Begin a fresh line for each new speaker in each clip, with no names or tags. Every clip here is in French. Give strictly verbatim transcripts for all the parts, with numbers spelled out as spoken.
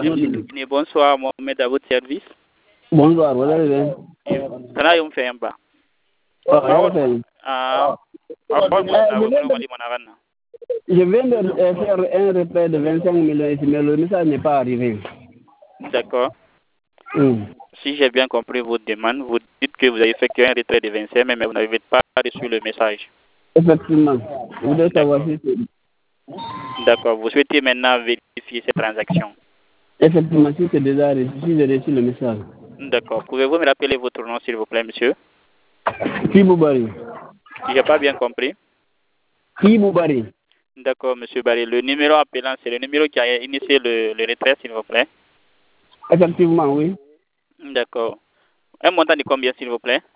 Madame, bonsoir, Mohamed à votre service.
Bonsoir, vous allez bien?
Ça a fait un bas.
Je viens de faire un retrait de vingt-cinq millions ici, mais le message n'est pas arrivé.
D'accord.
Mm.
Si j'ai bien compris votre demande, vous dites que vous avez effectué un retrait de vingt-cinq, mais vous n'avez pas reçu le message.
Effectivement. Vous devez savoir si c'est...
D'accord. Vous souhaitez maintenant vérifier cette transaction.
Effectivement, si c'est déjà reçu, si j'ai reçu le message.
D'accord. Pouvez-vous me rappeler votre nom, s'il vous plaît, monsieur?
Kiboubari.
Si j'ai pas bien compris.
Kiboubari.
D'accord, monsieur Barry. Le numéro appelant, c'est le numéro qui a initié le, le retrait, s'il vous plaît?
Effectivement, oui.
D'accord. Un montant de combien, s'il vous plaît?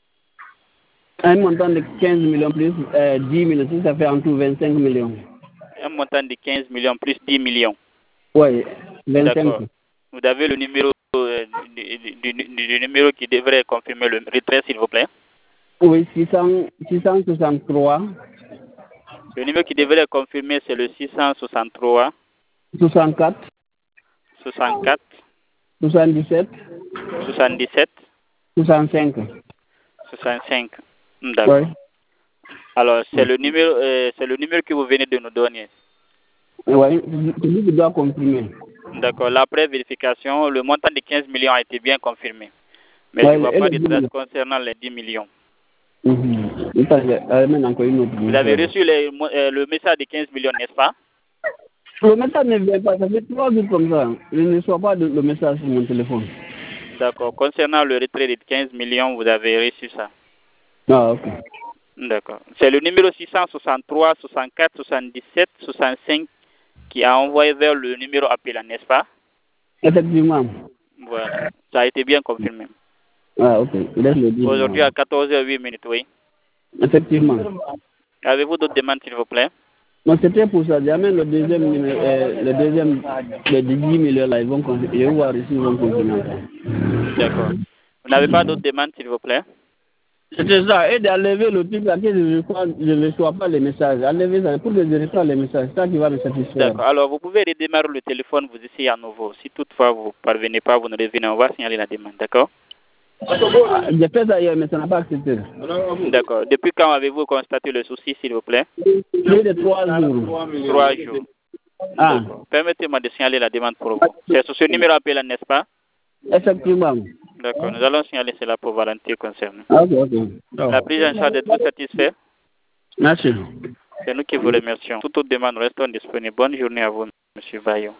Un montant de quinze millions plus euh, dix millions, si ça fait en tout vingt-cinq millions.
Un montant de quinze millions plus dix millions.
Oui, vingt-cinq.
D'accord. Vous avez le numéro euh, du, du, du, du numéro qui devrait confirmer le retrait, s'il vous plaît?
Oui, six cents, six cent soixante-trois.
Le numéro qui devrait confirmer, c'est le six cent soixante-trois.
soixante-quatre.
soixante-quatre.
soixante-dix-sept.
soixante-dix-sept.
soixante-cinq.
soixante-cinq. D'accord.
Oui.
Alors, c'est le numéro, euh, c'est le numéro que vous venez de nous donner.
Oui, celui qui doit confirmer.
D'accord. L'après vérification, le montant de quinze millions a été bien confirmé. Mais
Ouais,
je ne vois pas de traces
millions.
concernant les dix millions.
Mm-hmm.
Vous avez reçu les, euh, le message de quinze millions, n'est-ce pas?
Le message ne vient pas, ça fait trois jours comme ça. Je ne reçois pas de, le message sur mon téléphone.
D'accord. Concernant le retrait de quinze millions, vous avez reçu ça.
Ah, ok.
D'accord. C'est le numéro six cent soixante-trois, soixante-quatre, soixante-dix-sept, soixante-cinq qui a envoyé vers le numéro appelant, n'est-ce pas?
Effectivement.
Voilà. Ça a été bien confirmé.
Ah, ok. Laisse le dire.
Aujourd'hui à quatorze heures huit minutes, oui.
Effectivement.
Avez-vous d'autres demandes, s'il vous plaît?
Non, c'était pour ça. Jamais le deuxième, numéro, euh, le deuxième, les dix millions là, ils vont continuer. Je vais voir ici, ils vont continuer.
D'accord. Vous n'avez pas d'autres demandes, s'il vous plaît?
C'était ça. Et d'enlever le truc là, que je ne reçois, je ne reçois pas les messages. Enlever ça pour que je reçois les messages. C'est ça qui va me satisfaire.
D'accord. Alors, vous pouvez redémarrer le téléphone, vous essayez à nouveau. Si toutefois vous ne parvenez pas, vous ne revenez, on va signaler la demande, d'accord?
Ah, j'ai fait ça hier, mais ça n'a pas accepté.
D'accord. Depuis quand avez-vous constaté le souci, s'il vous plaît?
Plus de trois jours.
Trois jours.
Ah.
Permettez-moi de signaler la demande pour vous. C'est sur ce numéro appelant, n'est-ce pas?
Effectivement.
D'accord. Nous allons signaler cela pour Valentin concerné.
Ok, ok. Oh.
La prise en charge est tout satisfait?
Merci.
C'est nous qui vous remercions. Toute autre demande reste disponible. Bonne journée à vous, M. Vaillon.